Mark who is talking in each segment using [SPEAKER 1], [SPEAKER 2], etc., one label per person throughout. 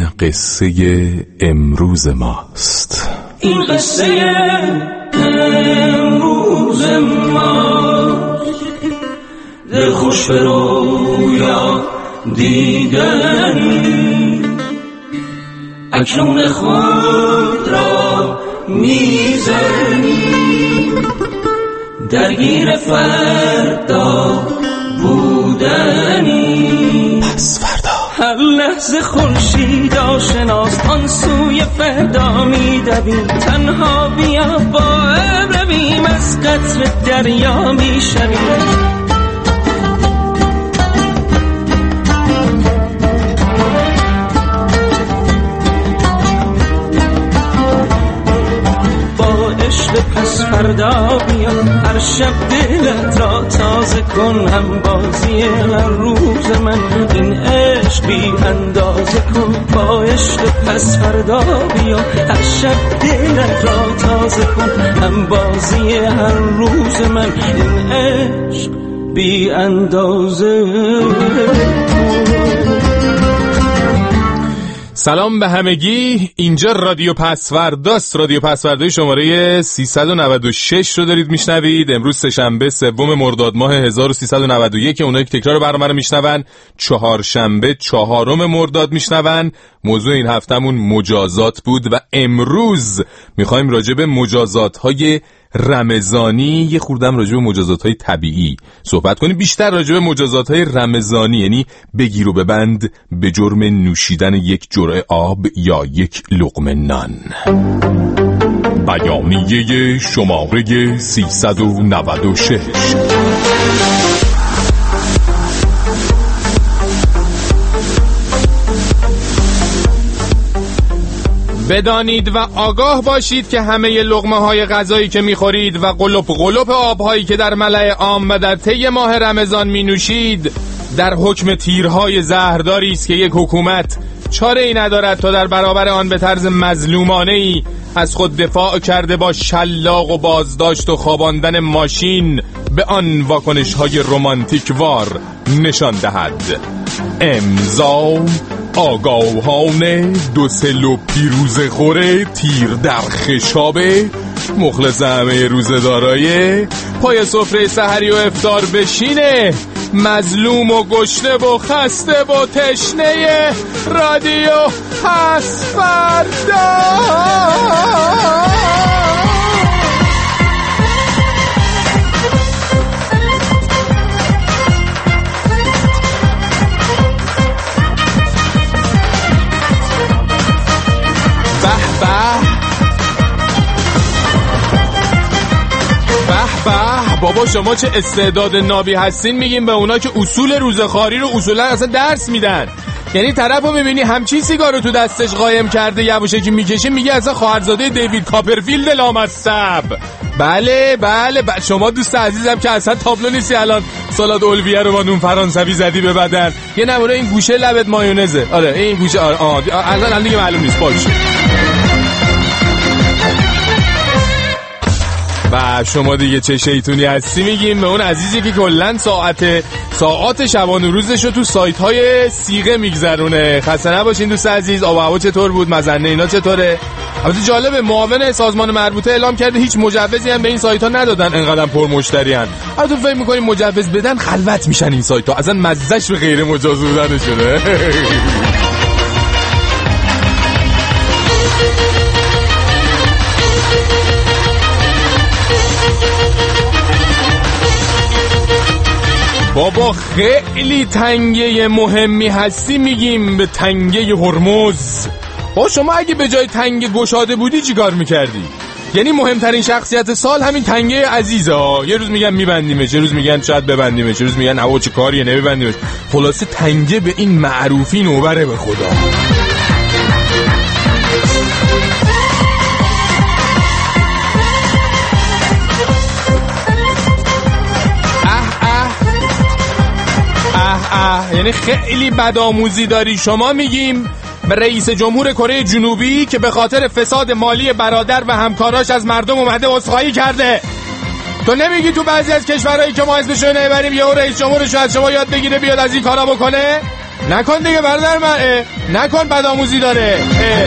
[SPEAKER 1] این قصه امروز ماست.
[SPEAKER 2] این قصه امروز ماست، دل خوش به رویا دیدن، اکنون خود را میزنی، درگیر فردا بودنی.
[SPEAKER 1] پس فردا
[SPEAKER 2] هر لحظه خورشید آشناست، آن سوی فردا میدویم، تنها بیا با ابر رویم، از قطر دریا میشویم. پس فردا بیا، هر شب دلت را تازه کن، هم بازی هر روز من این عشق بی اندازه کن. با عشق پس فردا بیا، هر شب دلت را تازه کن، هم بازی هر روز من این عشق بی اندازه کن.
[SPEAKER 1] سلام به همگی، اینجا رادیو پسورداست. رادیو پسوردای شماره 396 رو دارید میشنوید. امروز سه‌شنبه 3 مرداد ماه 1391. اونایی که تکرار برنامه رو میشنون چهارشنبه 4 مرداد میشنون. موضوع این هفتمون مجازات بود و امروز میخوایم راجع به مجازات‌های رمضانی، یه خوردم راجع به مجازات‌های طبیعی صحبت کنیم. بیشتر راجع به مجازات‌های رمضانی، یعنی بگیر و ببند به جرم نوشیدن یک جرعه آب یا یک لقمه نان. بیانیه شماره 396. بدانید و آگاه باشید که همه لقمه های غذایی که میخورید و قلپ قلپ آبهایی که در ملأ عام و در طی ماه رمضان می نوشید در حکم تیرهای زهرداری است که یک حکومت چاره ای ندارد تا در برابر آن به طرز مظلومانه‌ای از خود دفاع کرده با شلاق و بازداشت و خواباندن ماشین به آن واکنش‌های رمانتیک وار نشان دهد. امضا آگاهان دوسل و پیروز خوره، تیر در خشابه، مخلص همه روزدارای، پای سفره سحری و افطار بشینه، مظلوم و گشنه و خسته و تشنه، رادیو پسوردا. بابا شما چه استعداد نابی هستین میگیم به اونا که اصول روزخواری رو اصولا اصلا درس میدن. یعنی طرفو میبینی همچین سیگارو تو دستش قایم کرده یواشکی میکشه، میگه اصلا خواهرزاده دیوید کاپرفیلد لامصب. بله شما دوست عزیزم که اصلا تابلو نیستی الان سالاد اولویه رو با نون فرانسوی زدی به بدن. یه نمونه این گوشه لبت مایونزه. آره این گوشه اصلا دیگه معلوم نیست باشه. و شما دیگه چه شیطونی هستی میگیم به اون عزیزی که کلن ساعات شبانه روزش رو تو سایت های سیغه میگذرونه. خسته نباشین دوست عزیز. آب و هوا چطور بود؟ مزنه اینا چطوره؟ البته جالبه معاون سازمان مربوطه اعلام کرده هیچ مجوزی هم به این سایت ها ندادن، انقدر پر مشتری ان. البته فکر می‌کنیم مجوز بدن خلوت میشن این سایت ها، اصلا مزهش به غیر مجاز بودنشونه. بابا خیلی تنگه مهمی هستی میگیم به تنگه هرمز. با شما اگه به جای تنگه گشاده بودی چی کار میکردی؟ یعنی مهمترین شخصیت سال همین تنگه عزیزه ها. یه روز میگن میبندیمش، یه روز میگن شاید ببندیمش، یه روز میگن آقا چه کاریه نمیبندیمش. خلاصه تنگه به این معروفی نوبره به خدا. یعنی خیلی بدآموزی داری شما. میگیم به رئیس جمهور کره جنوبی که به خاطر فساد مالی برادر و همکاراش از مردم اومده عذرخواهی کرده. تو نمیگی تو بعضی از کشورهایی که ما اسمشو نمیبریم یهو رئیس جمهورش از شما یاد بگیره بیاد از این کارا بکنه؟ نکن دیگه برادر من، نکن، بدآموزی داره.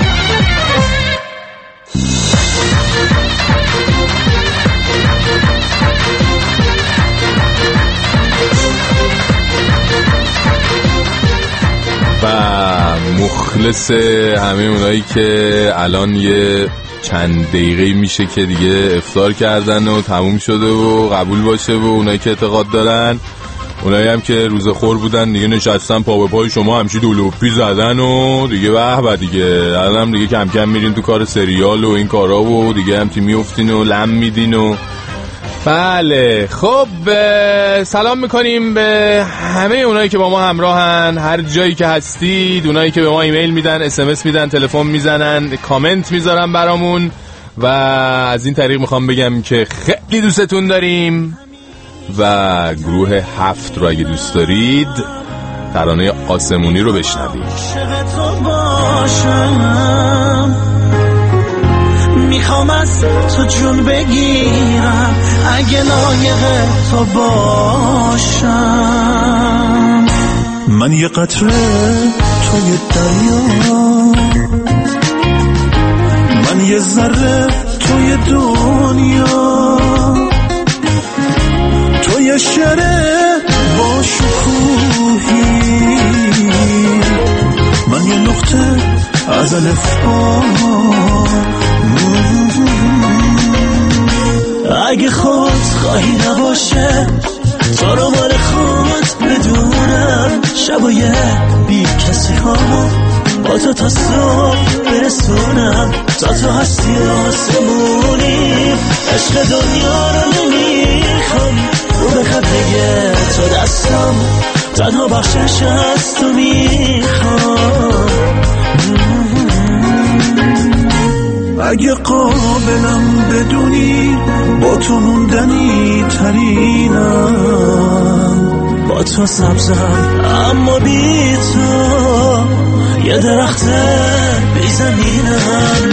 [SPEAKER 1] و مخلص همه اونایی که الان یه چند دقیقه میشه که دیگه افطار کردن و تموم شده و قبول باشه، و اونایی که اعتقاد دارن، اونایی هم که روزه خور بودن دیگه نشستن پا به پای شما همچی دولوپی زدن و دیگه به دیگه الان هم دیگه کم کم میرین تو کار سریال و این کارا و دیگه همچی میافتین و لم میدین و بله. خب سلام میکنیم به همه اونایی که با ما همراهن هر جایی که هستید، اونایی که به ما ایمیل میدن، اسمس میدن، تلفن میزنن، کامنت میذارن برامون، و از این طریق میخوام بگم که خیلی دوستتون داریم. و گروه 7 رو اگه دوست دارید ترانه آسمونی رو بشنوید.
[SPEAKER 2] میخوام از تو جون بگیرم اگه لایق تو باشم.
[SPEAKER 3] من یه قطره توی دریا، من یه ذره توی دنیا، تو یه شعر با شکوهی، من یه نقطه از الفبا.
[SPEAKER 2] اگه خود خواهی نباشه تو رو مال خود بدونم، شبای بی کسی ها با تو تا صبح برسونم، تا تو هستی آسمونی، عشق دنیا رو نمیخوام، رو به خطه تو دستم تنها بخشش از تو میخوام.
[SPEAKER 3] اگه قابلم بدونی با تو موندنی ترینم،
[SPEAKER 2] با تو سبزم اما بی تو یه درخت بی زمینم.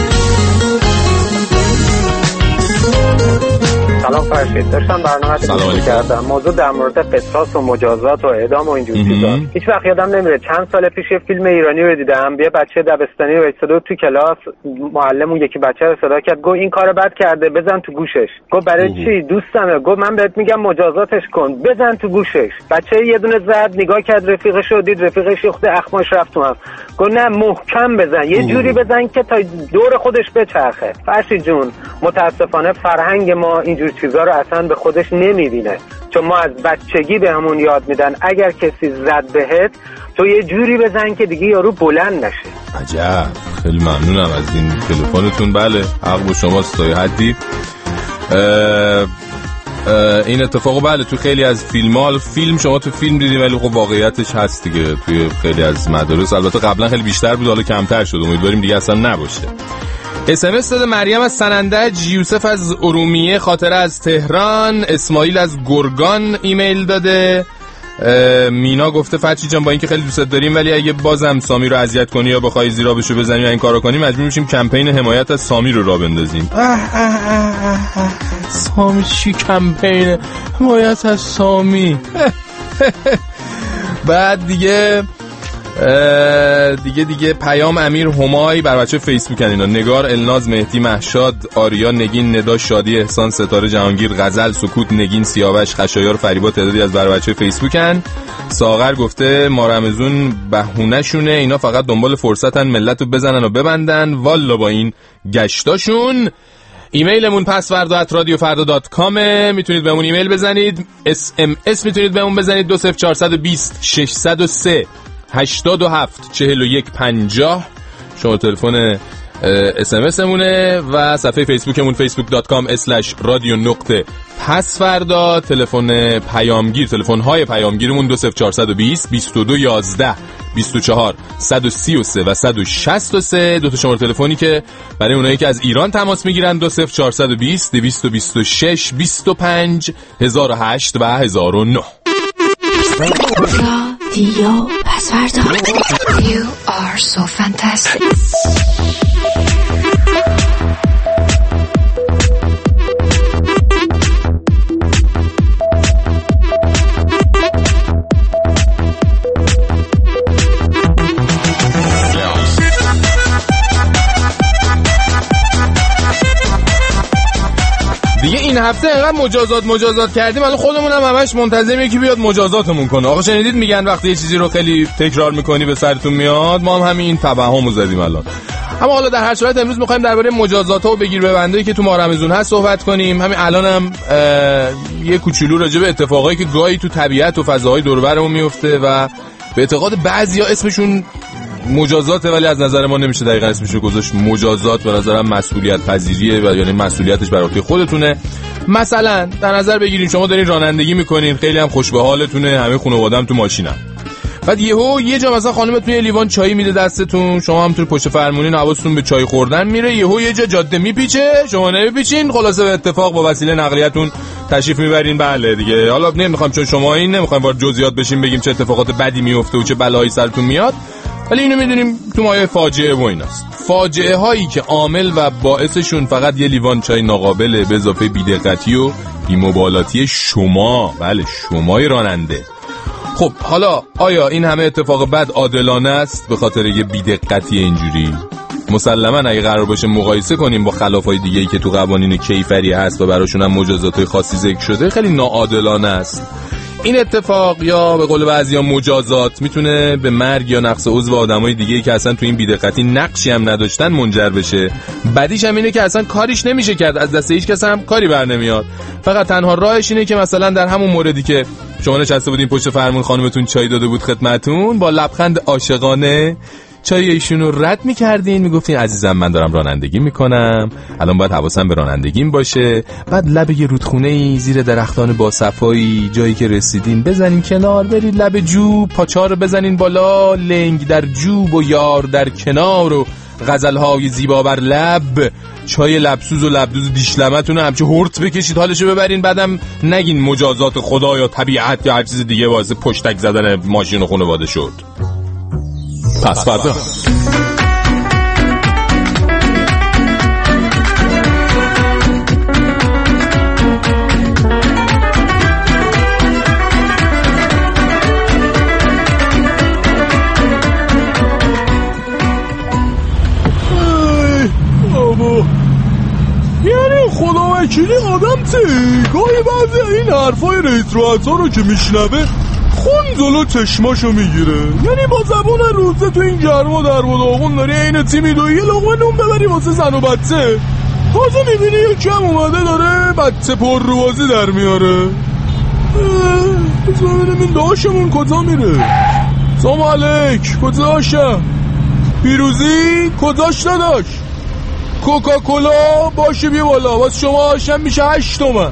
[SPEAKER 4] سلام فرشید، داشتم برنامه رو گوش کردم. موضوع در مورد قصاص و مجازات و اعدام و اینجور چیزا. هیچ وقت یادم نمیره چند سال پیش یه فیلم ایرانی رو دیدم. یه بچه دبستانی وایساده تو کلاس، معلم اون یکی بچه رو صدا کرد، گفت این کارو بد کرده بزن تو گوشش. گفت برای چی؟ دوستمه. گفت من بهت میگم مجازاتش کن، بزن تو گوشش. بچه یه دونه زد، نگاه کرد رفیقش رو دید، رفیقش یخته اخماش رفت تو هم. گفت نه محکم بزن، یه جوری بزن که تا دور خودش بچرخه. فرشید جون، متاسفانه فرهنگ ما اینجور چیزا رو اصلا به خودش نمیبینه، چون ما از بچگی بهمون یاد میدن اگر کسی زد بهت تو یه جوری بزن که دیگه یارو بلند نشه.
[SPEAKER 1] عجب، خیلی ممنونم از این تلفنتون. بله حق با شماست تا حدی. این اتفاقو بله تو خیلی از فیلم شما تو فیلم دیدیم، ولی خب واقعیتش هست دیگه توی خیلی از مدارس. البته قبلا خیلی بیشتر بود، حالا کمتر شد، امیدواریم دیگه اصلا نباشه. SMS داده مریم از سنندج، یوسف از ارومیه، خاطره از تهران، اسماعیل از گرگان ایمیل داده. مینا گفته فرشید جان با اینکه خیلی دوست داریم ولی اگه بازم سامی رو اذیت کنی یا بخوای زیرا بشو بزنی و این کارو کنی مجبور میشیم کمپین حمایت از سامی رو راه بندازیم. سامی چی کمپین حمایت از سامی؟ بعد دیگه پیام امیر همای بر بچه فیسبوک اینا، نگار، الناز، مهدی، مهشاد، آریا، نگین، ندا، شادی، احسان، ستاره، جهانگیر، غزل، سکوت، نگین، سیاوش، خشایار، فریبا تعدادی از بر بچه فیسبوکن. ساغر گفته ما رمزون بهونه شونه، اینا فقط دنبال فرصتن ملتو بزنن و ببندن، والا با این گشتاشون. ایمیلمون pasvardo@radiofarda.com، میتونید بهمون ایمیل بزنید. SMS میتونید بهمون بزنید 20420 603 87 41 50 شما تلفن SMS مونه، و صفحه فیسبوکمون facebook.com/radio.pasvarda. تلفن پیامگیر، تلفن‌های پیامگیرمون 20420 22 11 24 133 و 163. دو تا شماره تلفنی که برای اونایی که از ایران تماس میگیرن 20420 226 25 1008 و 1009.
[SPEAKER 5] رادیو پسوردا. You are so fantastic.
[SPEAKER 1] هفته اینقدر مجازات کردیم، الان خودمون هم همش منتظریم یکی بیاد مجازاتمون کنه. آقا شنیدید میگن وقتی یه چیزی رو خیلی تکرار میکنی به سرتون میاد؟ ما هم همین توهمو زدیم الان. اما حالا در هر صورت امروز می‌خوایم درباره مجازات‌ها و بگیر ببندایی که تو ماه رمضان هست صحبت کنیم. همین الانم یه کوچولو راجع به اتفاقایی که گاهی تو طبیعت و فضاهای دور و برمون میفته و به اعتقاد بعضیا اسمشون مجازاته، ولی از نظر ما نمیشه دقیقاً اسمش رو گذاشت مجازات. به نظرم مسئولیت پذیریه و یعنی مسئولیتش بر عهده خودتونه. مثلا در نظر بگیریم شما دارین رانندگی میکنین، خیلی هم خوش به حالتونه، همه خانواده‌ام تو ماشینن، بعد یه جا مثلا خانمتون یه لیوان چای میده دستتون، شما هم تو پشت فرمونین، حواستون به چای خوردن میره، یه جا جاده میپیچه، شما نمیپیچین، خلاصه به اتفاق با وسیله نقلیه‌تون تشریف میبرین. بله دیگه، حالا نمیخوام چون شما این نمیخوایم وارد جزئیات بشیم بگیم چه اتفاقات بدی میفته و چه بلایی سرتون میاد، ولی اینو میدونیم تو مایه فاجعه و ایناست. فاجعه هایی که عامل و باعثشون فقط یه لیوان چای ناقابله به اضافه بی‌دقتی و بی‌مبالاتی شما، بله شمای راننده. خب حالا آیا این همه اتفاق بد عادلانه است به خاطر یه بی‌دقتی اینجوری؟ مسلماً اگه قرار باشه مقایسه کنیم با خلافای دیگه‌ای که تو قوانین کیفری هست و براشون هم مجازات‌های خاصی ذکر شده، خیلی ناعادلانه است. این اتفاق یا به قول بعضیا مجازات میتونه به مرگ یا نقص عضو آدمای دیگه‌ای که اصلا تو این بی‌دقتی نقشی هم نداشتن منجر بشه. بعدیش هم اینه که اصلا کاریش نمیشه کرد، از دست هیچ کس هم کاری بر نمیاد. فقط تنها راهش اینه که مثلا در همون موردی که شما نشسته بودین پشت فرمون، خانمتون چای داده بود خدمتتون، با لبخند عاشقانه چای ایشونو رد می‌کردین، میگفتین عزیزم من دارم رانندگی میکنم، الان باید حواسم به رانندگیم باشه. بعد لب یه رودخونه‌ای زیر درختان با صفایی، جایی که رسیدین بزنین کنار، برید لب جو، پاچا رو بزنین بالا، لنگ در جوب و یار در کنار و غزل‌های زیبا بر لب، چای لبسوز و لبدوز دیشلمتون رو همچه هورت بکشید، حالشو ببرین. بعدم نگین مجازات خدا یا طبیعت یا هر چیز دیگه باعث پشتک زدن ماشین و خانواده شد. پس فردا
[SPEAKER 3] یعنی خدا وکیلی آدم گاهی بعضی این حرفای رئیس رؤسا رو که میشنوه خون جلو چشماشو میگیره. یعنی با زبون روزه تو این گرما در داغون داری این تیمی دو یه لقمه نون ببری واسه زن و بچه، تازه میبینی یکی هم اومده داره بچه پر روازی در میاره. بسم ببینیم این داشمون کجا میره. سلام علیک، کجا داشم؟ پیروزی کجاش نداشت؟ کوکاکولا باشه بیا بالا، واسه شما آشم میشه 8 تومن.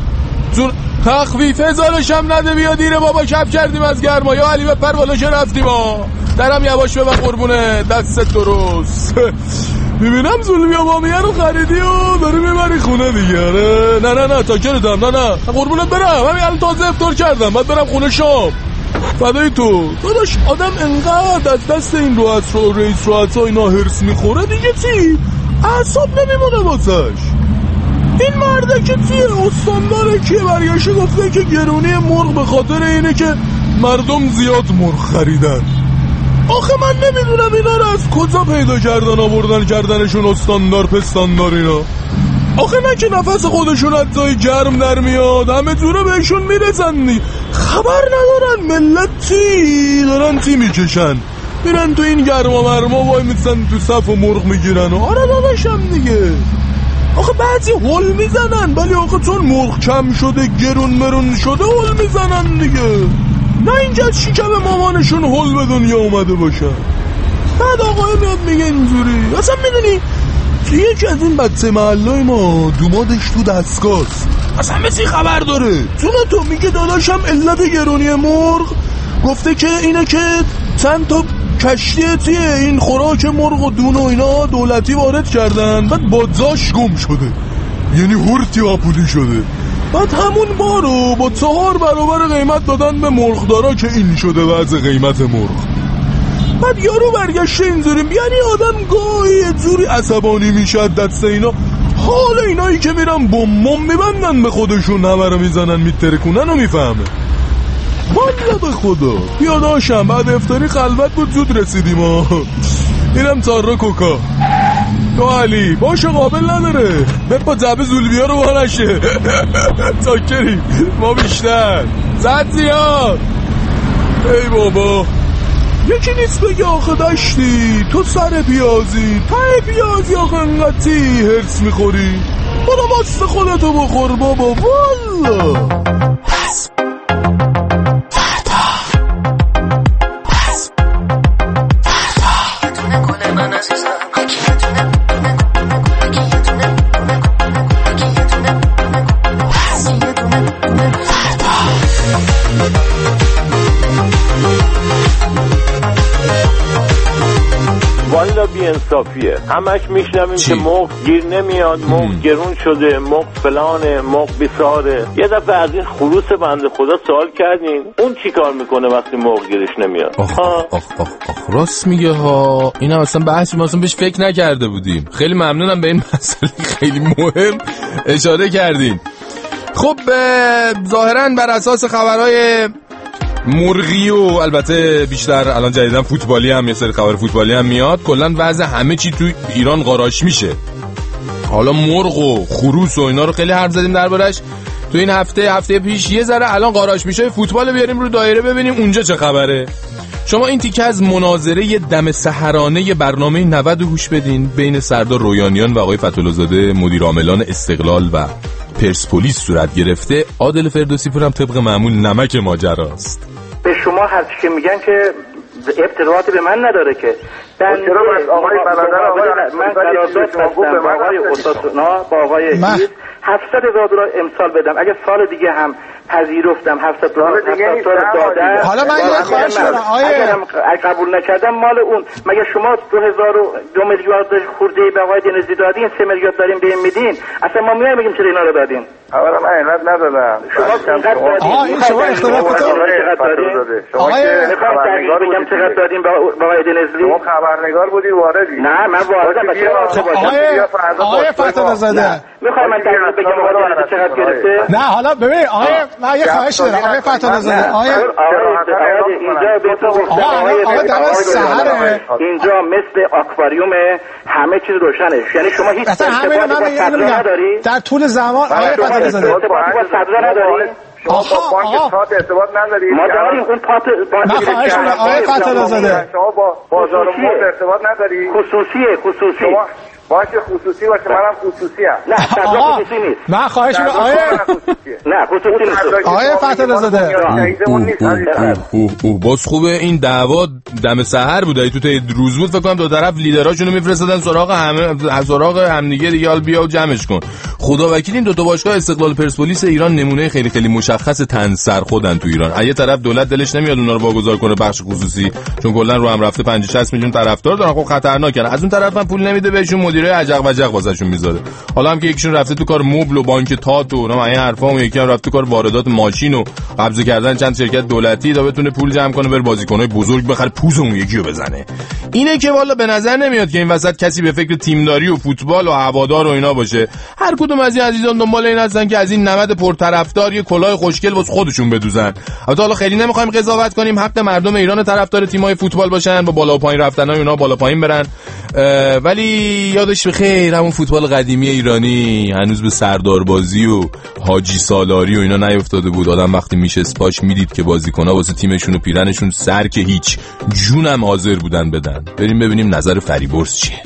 [SPEAKER 3] تخفیف هزارش هم نده، بیا دیره بابا، کف کردیم از گرما. یا علی بپر بالا که رفتیم درم یواش ببر قربونه دستت درست. میبینم زولمی آبامیه رو خریدی و داری میبری خونه دیگه. نه تاکرتم، نه قربونت برم، همین الان تازه افطار کردم، باید برم خونه شام. فدای تو داداش، آدم انقدر از دست این رئیس رؤسا اینا هرس میخوره دیگه چی اعصاب نمیمونه واسش. این مرده که چیه استانداره که برگشته گفته که گرونی مرغ به خاطر اینه که مردم زیاد مرغ خریدن. آخه من نمیدونم اینا رو از کجا پیدا کردن آوردن کردنشون استاندار پستاندار اینا. آخه نه که نفس خودشون از جای گرم در میاد، همه جوره بهشون میرسن، خبر ندارن ملت چی دارن چی میکشن، میرن تو این گرما مرما وای میسن تو صف و مرغ میگیرن و آره داداشم دیگه. آخه بعضی هول میزنن، ولی آخه چون مرغ کم شده گرون مرون شده هول میزنن دیگه، نه اینجا شکم مامانشون هول به دنیا اومده باشن. بعد آقای میاد میگه اینجوری، اصلا میدونی یکی از این بچه محلای ما دومادش تو دستگاست، اصلا مثل خبر داره چون تو میگه داداشم علت گرونی مرغ گفته که اینه که چند تا کشتی تیه این خوراک مرغ و دون و اینا دولتی وارد کردن، بعد بازاش گم شده، یعنی هورتی آپولی شده، بعد همون بارو با 4 برابر قیمت دادن به مرغدارا که این شده وضع قیمت مرغ. بعد یارو برگشته اینجوری، یعنی آدم گاهی یه جوری عصبانی میشه دست اینا، حال اینایی که میرن بمم میبندن به خودشون همه رو میزنن میترکونن و میفهمه. والا به خدا پیاداشم بعد افطاری خلوت بود زود رسیدیم اینم تارا کوکا. تو علی باشه قابل نداره با جبه زولبیا رو بانشه تاکری ما بیشتر زد زیاد. ای بابا یکی نیست بگه آخه داشتی تو سر پیازی ته پیازی آخه انقدی هرس میخوری برو ماست خودتو بخور بابا والا.
[SPEAKER 6] والا بی انصافیه همش میشنویم که مرغ گیر نمیاد، مرغ گرون شده، مرغ فلانه، مرغ بیساره. یه دفعه از این خروس بنده خدا سوال کردین اون چی کار میکنه وقتی مرغ گیرش نمیاد؟
[SPEAKER 1] آخ راست میگه ها. این هم اصلا بحثی ما اصلا بهش فکر نکرده بودیم. خیلی ممنونم به این مسئله خیلی مهم اشاره کردین. خب ظاهراً بر اساس خبرهای مرغی و البته بیشتر الان جدیدن فوتبالی هم یه سری خبر فوتبالی هم میاد، کلا وضع همه چی تو ایران قاراش میشه. حالا مرغ و خروس و اینا رو خیلی حرف زدیم دربارش تو این هفته پیش. یه ذره الان قاراش میشه فوتبال بیاریم رو دایره ببینیم اونجا چه خبره. شما این تیکه از مناظره دم سحرانه برنامه 90 هوش بدین بین سردار رویانیان و آقای فتح‌الله‌زاده مدیر عاملان استقلال و پرسپولیس صورت گرفته. عادل فردوسی پورم طبق معمول نمک ماجراست.
[SPEAKER 7] به شما هر چی که میگن که ارتباطی به من نداره که
[SPEAKER 6] چرا آقای برادر
[SPEAKER 7] من قرارداد بستم با آقای استادنا با آقای عزیز 700,000 دلار امسال بدم. اگه سال دیگه هم پذیرفتم 700,000 دادم.
[SPEAKER 8] حالا من یه خواهش دارم
[SPEAKER 7] اگه قبول نکردم مال اون. مگه شما 2 میلیارد خورده به آقای دنیزی دادین 3 میلیارد داریم بهم میدین؟ اصلا ما میایم میگیم چرا اینا رو دادین؟
[SPEAKER 6] اولا من اینقدر ندادم.
[SPEAKER 7] شما اختلافاتون چقدر دادین؟ میخوام بگم چقدر دادین به آقای دنیزی؟
[SPEAKER 6] شما خبرنگار بودی واردی؟
[SPEAKER 7] نه من واردم.
[SPEAKER 8] آقای فتح‌الله‌زاده
[SPEAKER 7] میخوام من بگم آقای چقدر گرفته؟
[SPEAKER 8] نه حالا ببین آقای من یه خواهش دارم آقای فتح‌الله‌زاده
[SPEAKER 7] اینجا مثل آکواریوم همه چیز روشنه. یعنی شما هیچ ارتباطی با صدرا نداری؟
[SPEAKER 8] در طول زمان آقای فتح‌الله‌زاده
[SPEAKER 7] ارتباطی با صدرا نداری؟
[SPEAKER 6] شما با بانک تات ارتباط نداری؟
[SPEAKER 7] ما داریم اون تات
[SPEAKER 8] من خواهش می‌کنم آقای فتح‌الله‌زاده
[SPEAKER 6] شما با بازار مرغ ارتباط نداری؟
[SPEAKER 7] خصوصی
[SPEAKER 6] شما باشه خصوصی باشه منم خصوصی ام.
[SPEAKER 7] نه صدرا خصوصی نیست.
[SPEAKER 8] من خواهش می‌کنم آقای
[SPEAKER 7] نه خصوصی نیست.
[SPEAKER 8] آقای فتح‌الله‌زاده
[SPEAKER 1] باز خوبه این دعوا دم سحر بود. تو روز بود فکر کنم دو طرف لیدراشونو میفرستادن سراغ همدیگه دیگه. حال بیا و جمعش کن. خدا وکیل این دو تا باشگاه استقلال پرسپولیس ایران نمونه خیلی خیلی مشخص تن سر خودن تو ایران. از یه طرف دولت دلش نمیاد اونا رو واگذار کنه بخش خصوصی چون کلا رو هم رفته 50-60 میلیون طرفدار دارن. خب خطرناکن. از اون طرف هم پول نمیده بهشون مدیرای عجق وجق واسهشون میذاره. حالا هم که یکیشون رفته تو کار مبل و بانک تات و اونا این حرفا و یکی هم رفته تو کار واردات ماشین و قبضه کردن چند شرکت دولتی تا بتونه پول جمع کنه بره بازیکنای بزرگ بخره پوز اون یکی رو بزنه. اینه که والا به نظر نمیاد که این وسط کسی به فکر تیمداری و فوتبال و هوادار و اینا باشه. هر کدوم از این عزیزان دنبال این هستن که از این 90 پرطرفدار یه کلاه خوشگل واسه خودشون بدوزن. البته حالا خیلی نمیخوایم قضاوت کنیم، حق مردم ایران طرفدار تیم‌های فوتبال باشن، با بالا و پایین رفتنای اونا بالا پایین برن. ولی یادش بخیر همون فوتبال قدیمی ایرانی هنوز به سرداربازی و حاجی سالاری و اینا نیفتاده بود. آدم وقتی میشه اسپاش میدید که بازیکن‌ها واسه تیمشون و پیرنشون سر که هیچ جونم حاضر بودن بدن. بریم ببینیم نظر فریبرز چیه.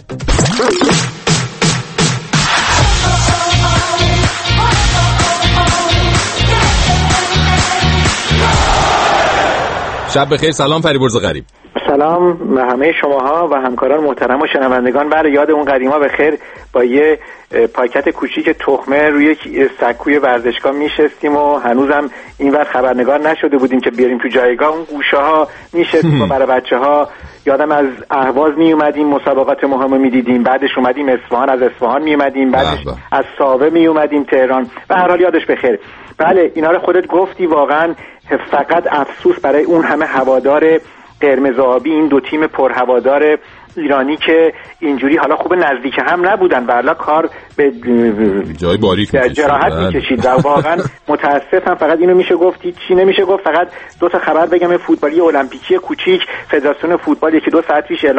[SPEAKER 1] شب بخیر. سلام فریبرز غریب.
[SPEAKER 7] سلام به همه شماها و همکاران محترم و شنوندگان. برای یاد اون قدیما بخیر با یه پاکت کوچیک تخمه روی سکوی ورزشگاه میشستیم و هنوزم اینور خبرنگار نشده بودیم که بیاریم تو جایگاه. اون گوشه ها میشستیم و برای بچه‌ها یادم از اهواز می اومدیم مسابقات مهم میدیدیم، بعدش اومدیم اصفهان، از اصفهان می اومدیم، بعدش از ساوه می اومدیم تهران. و هر حال یادش بخیر. بله اینا رو خودت گفتی. واقعا فقط افسوس برای اون همه هوادار قرمز آبی، این دو تیم پرهوادار ایرانی که اینجوری حالا خوب نزدیک هم نبودن و حالا کار به
[SPEAKER 1] جای باریک
[SPEAKER 7] جراحت میکشید و واقعا متاسفم. فقط اینو میشه گفت، چی نمیشه گفت. فقط دو تا خبر بگم فوتبالی المپیکی کوچیک فدراسیون فوتبال 1-2 ساعت پیش اعلام